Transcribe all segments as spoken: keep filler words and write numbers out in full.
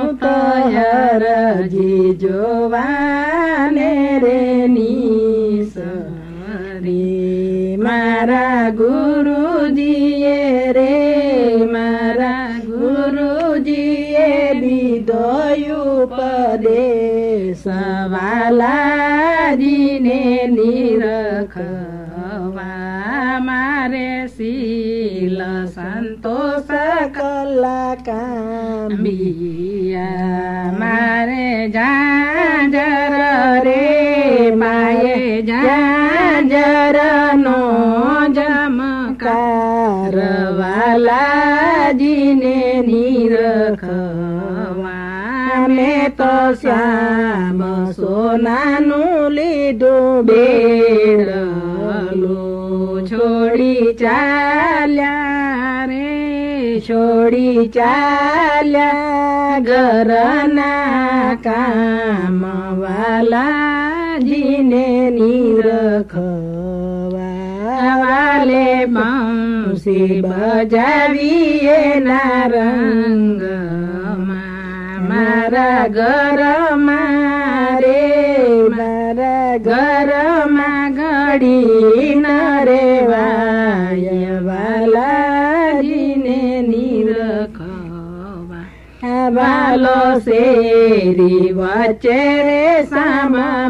તૈયારજી જોવાને રે નિસરી મારા ગુરુજીએ રે મારા ગુરુજીએ દીધો ઉપદેશ વાલાજીને નિરખવા મારે શીલ સંતોષ કલાકાંબિયા મારે જાજર રે પાયે જાજરનો જમકાર વાલાજીને નિરખવા મેં તો શ્યામ સોનાનું લીધું બેડલું છોડી ચાલ્યા રે છોડી ચાલ્યા ઘરના કામ વાલાજીને નિરખવા વાલે બંસી બજાવીએ ના રંગમાં મારા ઘરમાં રે મારા ઘરમાં ઘડી ન રેવાય વાલાજીને નિરખવા વાલો શેરી વચ્ચે રે સામા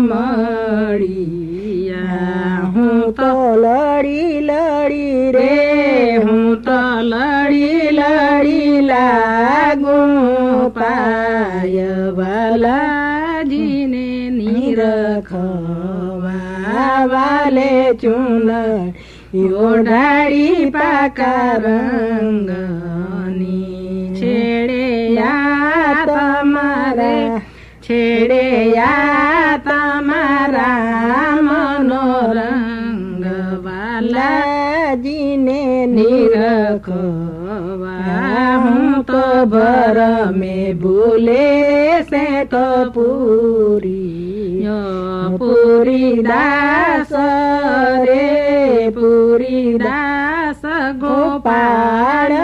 મળિયા હું તો લડી લડી રે હું તો લડી લડી લાગુ પાય વાલાજીને નિરખવા વાલે ચૂન ઓઢાડી પાકા રંગની છેડે યા તમારે છેડે યા તમારા મનોરંગ વાલાજીને નિરખવા હું તો ભર મેં ભૂલે સે તો પૂરી પૂરી દાસ રે પૂરી દાસ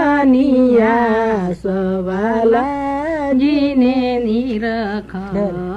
ગોપાળનિયા સવાલાજીને નિરખવા